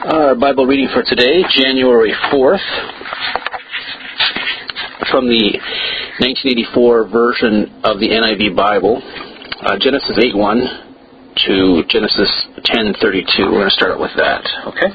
Our Bible reading for today, January 4th, from the 1984 version of the NIV Bible, Genesis 8:1 to Genesis 10:32. We're going to start with that, okay?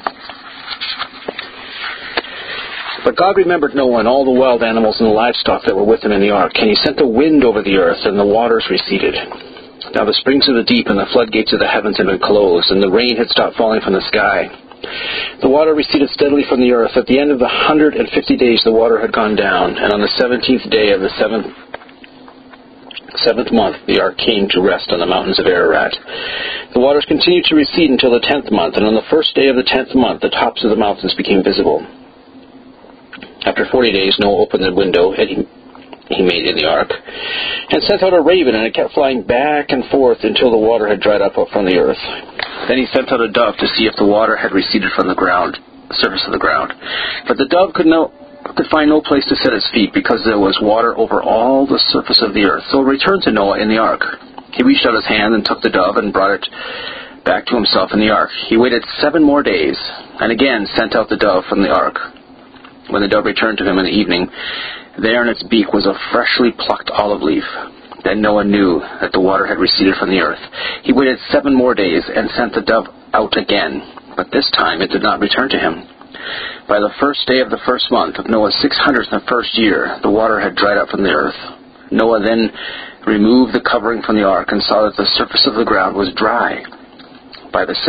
But God remembered Noah and all the wild animals and the livestock that were with him in the ark, and he sent a wind over the earth, and the waters receded. Now the springs of the deep and the floodgates of the heavens had been closed, and the rain had stopped falling from the sky. The water receded steadily from the earth. At the end of the 150 days the water had gone down, and on the 17th day of the seventh month the ark came to rest on the mountains of Ararat. The waters continued to recede until the 10th month, and on the first day of the 10th month the tops of the mountains became visible. After 40 days Noah opened the window he made in the ark, and sent out a raven, and it kept flying back and forth until the water had dried up from the earth. Then he sent out a dove to see if the water had receded from the surface of the ground. But the dove could find no place to set its feet, because there was water over all the surface of the earth. So it returned to Noah in the ark. He reached out his hand and took the dove and brought it back to himself in the ark. He waited 7 more days, and again sent out the dove from the ark. When the dove returned to him in the evening, there in its beak was a freshly plucked olive leaf. Then Noah knew that the water had receded from the earth. He waited 7 more days and sent the dove out again, but this time it did not return to him. By the first day of the first month of Noah's 601st year, the water had dried up from the earth. Noah then removed the covering from the ark and saw that the surface of the ground was dry. By the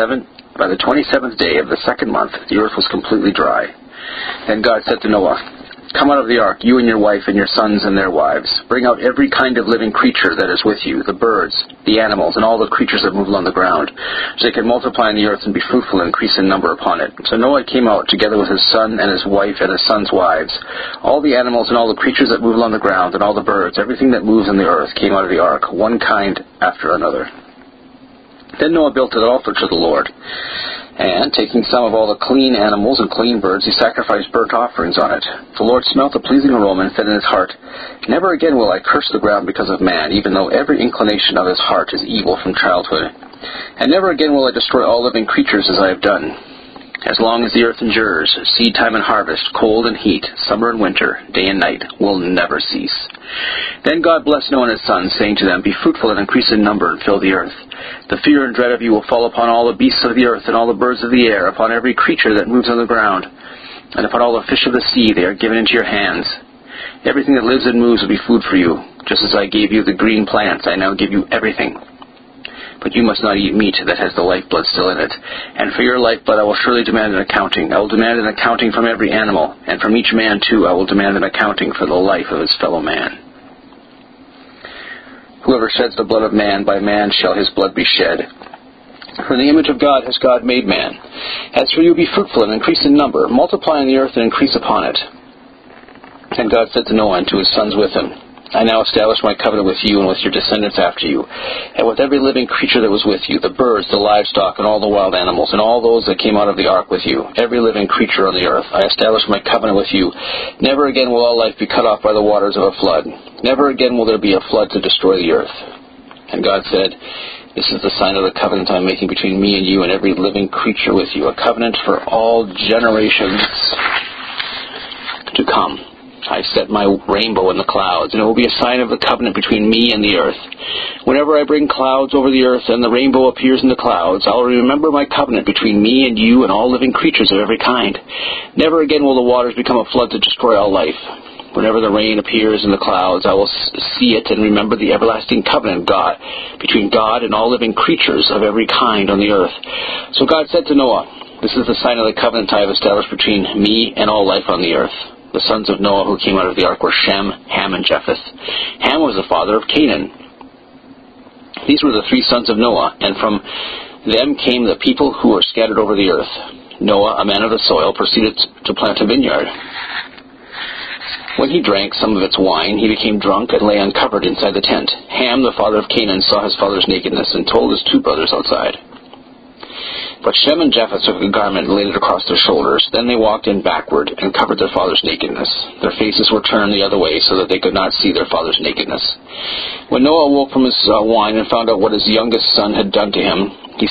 27th day of the second month, the earth was completely dry. Then God said to Noah, "Come out of the ark, you and your wife and your sons and their wives. Bring out every kind of living creature that is with you, the birds, the animals, and all the creatures that move along the ground, so they can multiply in the earth and be fruitful and increase in number upon it." So Noah came out together with his son and his wife and his sons' wives. All the animals and all the creatures that move along the ground and all the birds, everything that moves on the earth, came out of the ark, one kind after another. Then Noah built an altar to the Lord, and taking some of all the clean animals and clean birds, he sacrificed burnt offerings on it. The Lord smelt a pleasing aroma and said in his heart, "Never again will I curse the ground because of man, even though every inclination of his heart is evil from childhood. And never again will I destroy all living creatures as I have done. As long as the earth endures, seed time and harvest, cold and heat, summer and winter, day and night, will never cease." Then God blessed Noah and his sons, saying to them, "Be fruitful and increase in number and fill the earth. The fear and dread of you will fall upon all the beasts of the earth and all the birds of the air, upon every creature that moves on the ground, and upon all the fish of the sea. They are given into your hands. Everything that lives and moves will be food for you. Just as I gave you the green plants, I now give you everything. But you must not eat meat that has the lifeblood still in it. And for your lifeblood I will surely demand an accounting. I will demand an accounting from every animal, and from each man too I will demand an accounting for the life of his fellow man. Whoever sheds the blood of man, by man shall his blood be shed. For in the image of God has God made man. As for you, be fruitful and increase in number, multiply in the earth and increase upon it." And God said to Noah and to his sons with him, "I now establish my covenant with you and with your descendants after you, and with every living creature that was with you, the birds, the livestock, and all the wild animals, and all those that came out of the ark with you, every living creature on the earth. I establish my covenant with you. Never again will all life be cut off by the waters of a flood. Never again will there be a flood to destroy the earth." And God said, "This is the sign of the covenant I am making between me and you and every living creature with you, a covenant for all generations to come. I set my rainbow in the clouds, and it will be a sign of the covenant between me and the earth. Whenever I bring clouds over the earth and the rainbow appears in the clouds, I will remember my covenant between me and you and all living creatures of every kind. Never again will the waters become a flood to destroy all life. Whenever the rain appears in the clouds, I will see it and remember the everlasting covenant between God and all living creatures of every kind on the earth." So God said to Noah, "This is the sign of the covenant I have established between me and all life on the earth." The sons of Noah who came out of the ark were Shem, Ham, and Japheth. Ham was the father of Canaan. These were the 3 sons of Noah, and from them came the people who were scattered over the earth. Noah, a man of the soil, proceeded to plant a vineyard. When he drank some of its wine, he became drunk and lay uncovered inside the tent. Ham, the father of Canaan, saw his father's nakedness and told his 2 brothers outside. But Shem and Japheth took a garment and laid it across their shoulders. Then they walked in backward and covered their father's nakedness. Their faces were turned the other way so that they could not see their father's nakedness. When Noah awoke from his wine and found out what his youngest son had done to him, he said,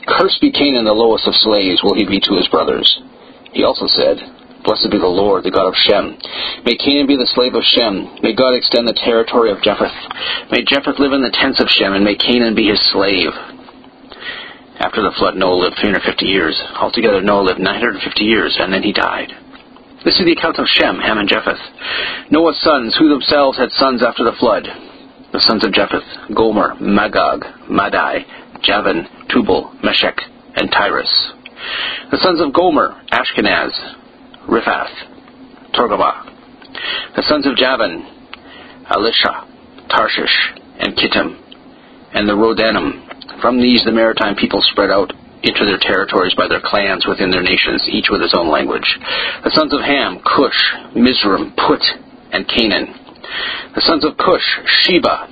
Cursed be Canaan, the lowest of slaves, will he be to his brothers. He also said, Blessed be the Lord, the God of Shem. May Canaan be the slave of Shem. May God extend the territory of Japheth. May Japheth live in the tents of Shem, and may Canaan be his slave. After the flood, Noah lived 350 years. Altogether, Noah lived 950 years, and then he died. This is the account of Shem, Ham, and Japheth. Noah's sons, who themselves had sons after the flood. The sons of Japheth, Gomer, Magog, Madai, Javan, Tubal, Meshech, and Tyrus. The sons of Gomer, Ashkenaz, Riphath, Togarmah. The sons of Javan, Elisha, Tarshish, and Kittim, and the Rodanim. From these the maritime people spread out into their territories by their clans within their nations, each with its own language. The sons of Ham, Cush, Mizraim, Put, and Canaan. The sons of Cush, Seba,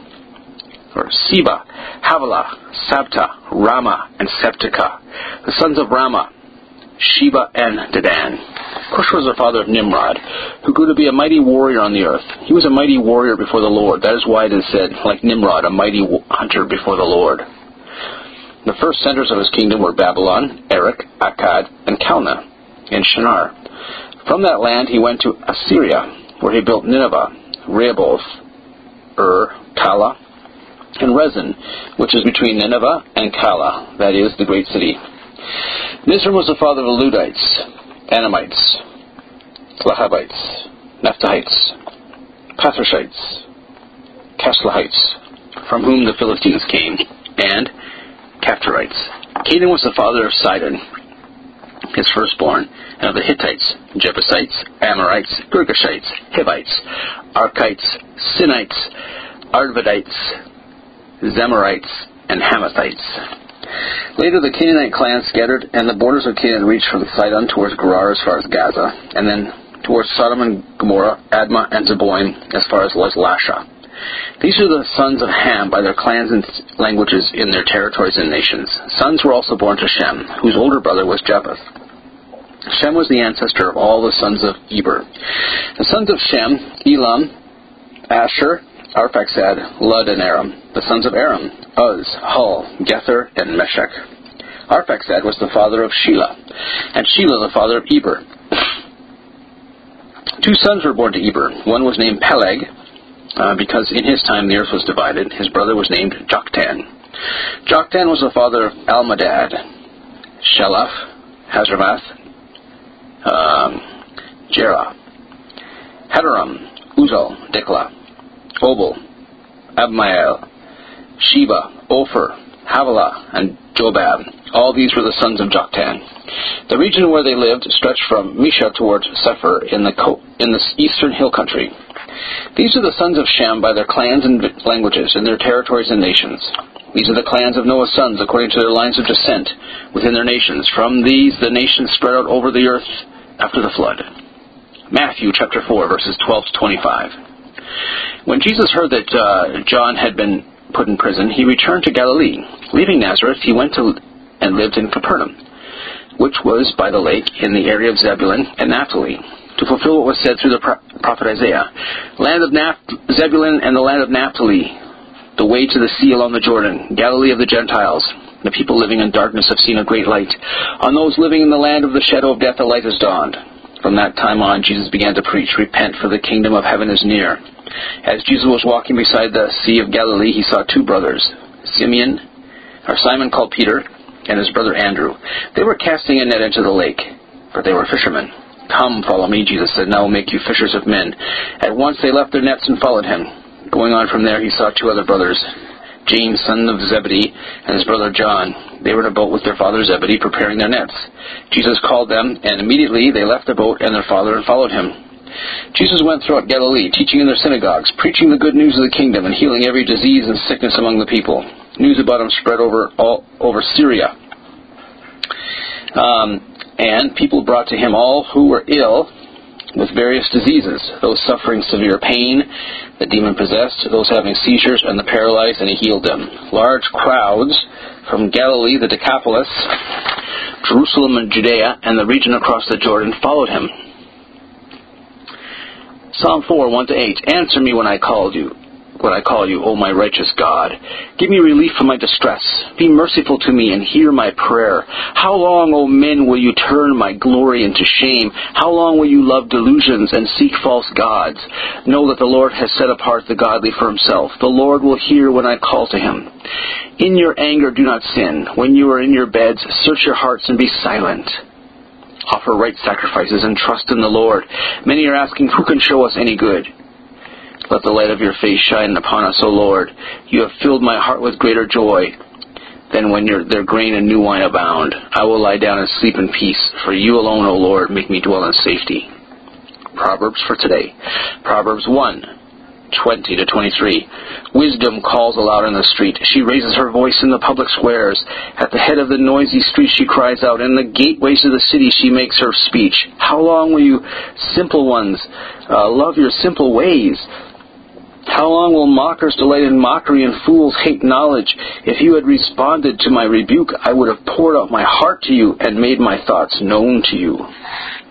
Havilah, Sabta, Ramah, and Septica. The sons of Ramah, Sheba and Dedan. Cush was the father of Nimrod, who grew to be a mighty warrior on the earth. He was a mighty warrior before the Lord. That is why it is said, like Nimrod, a mighty hunter before the Lord. The first centers of his kingdom were Babylon, Erech, Akkad, and Calneh, and Shinar. From that land he went to Assyria, where he built Nineveh, Rehoboth, Kala, and Rezin, which is between Nineveh and Kala, that is, the great city. Mizraim was the father of the Ludites, Anamites, Lahabites, Naphtuhites, Pathrishites, Casluhites, from whom the Philistines came, and Caphtorites. Canaan was the father of Sidon, his firstborn, and of the Hittites, Jebusites, Amorites, Girgashites, Hivites, Archites, Sinites, Arvadites, Zemarites, and Hamathites. Later the Canaanite clans scattered, and the borders of Canaan reached from Sidon towards Gerar as far as Gaza, and then towards Sodom and Gomorrah, Admah, and Zeboim as far as Lasha. These are the sons of Ham by their clans and languages in their territories and nations. Sons were also born to Shem, whose older brother was Japheth. Shem was the ancestor of all the sons of Eber. The sons of Shem, Elam, Asher, Arphaxad, Lud, and Aram. The sons of Aram, Uz, Hul, Gether, and Meshech. Arphaxad was the father of Shelah, and Shelah the father of Eber. Two sons were born to Eber. One was named Peleg, because in his time the earth was divided. His brother was named Joktan. Joktan was the father of Almadad, Sheleph, Hazarmath, Jerah, Hadoram, Uzal, Diklah, Obal, Abmael, Sheba, Ophir, Havilah, and Jobab. All these were the sons of Joktan. The region where they lived stretched from Misha towards Sephir in the eastern hill country. These are the sons of Shem by their clans and languages, in their territories and nations. These are the clans of Noah's sons according to their lines of descent within their nations. From these the nations spread out over the earth after the flood. Matthew chapter 4, verses 12 to 25. When Jesus heard that John had been put in prison, he returned to Galilee. Leaving Nazareth, he went to and lived in Capernaum, which was by the lake in the area of Zebulun and Naphtali, to fulfill what was said through the prophet Isaiah. Land of Zebulun and the land of Naphtali, the way to the sea along the Jordan, Galilee of the Gentiles. The people living in darkness have seen a great light. On those living in the land of the shadow of death, a light has dawned. From that time on, Jesus began to preach, Repent, for the kingdom of heaven is near. As Jesus was walking beside the Sea of Galilee, he saw two brothers, Simon called Peter, and his brother Andrew. They were casting a net into the lake, for they were fishermen. Come, follow me, Jesus said, and I will make you fishers of men. At once they left their nets and followed him. Going on from there, he saw two other brothers, James, son of Zebedee, and his brother John. They were in a boat with their father Zebedee, preparing their nets. Jesus called them, and immediately they left the boat and their father and followed him. Jesus went throughout Galilee, teaching in their synagogues, preaching the good news of the kingdom, and healing every disease and sickness among the people. News about him spread all over Syria. And people brought to him all who were ill with various diseases, those suffering severe pain, the demon-possessed, those having seizures, and the paralyzed, and he healed them. Large crowds from Galilee, the Decapolis, Jerusalem and Judea, and the region across the Jordan followed him. Psalm 4, 1-8. Answer me when I called you. when I call you, O my righteous God. Give me relief from my distress. Be merciful to me and hear my prayer. How long, O men, will you turn my glory into shame? How long will you love delusions and seek false gods? Know that the Lord has set apart the godly for himself. The Lord will hear when I call to him. In your anger do not sin. When you are in your beds, search your hearts and be silent. Offer right sacrifices and trust in the Lord. Many are asking, who can show us any good? Let the light of your face shine upon us, O Lord. You have filled my heart with greater joy than when their grain and new wine abound. I will lie down and sleep in peace, for you alone, O Lord, make me dwell in safety. Proverbs for today. Proverbs 1:20-23. Wisdom calls aloud in the street. She raises her voice in the public squares. At the head of the noisy street she cries out. In the gateways of the city she makes her speech. How long will you simple ones love your simple ways? How long will mockers delight in mockery and fools hate knowledge? If you had responded to my rebuke, I would have poured out my heart to you and made my thoughts known to you.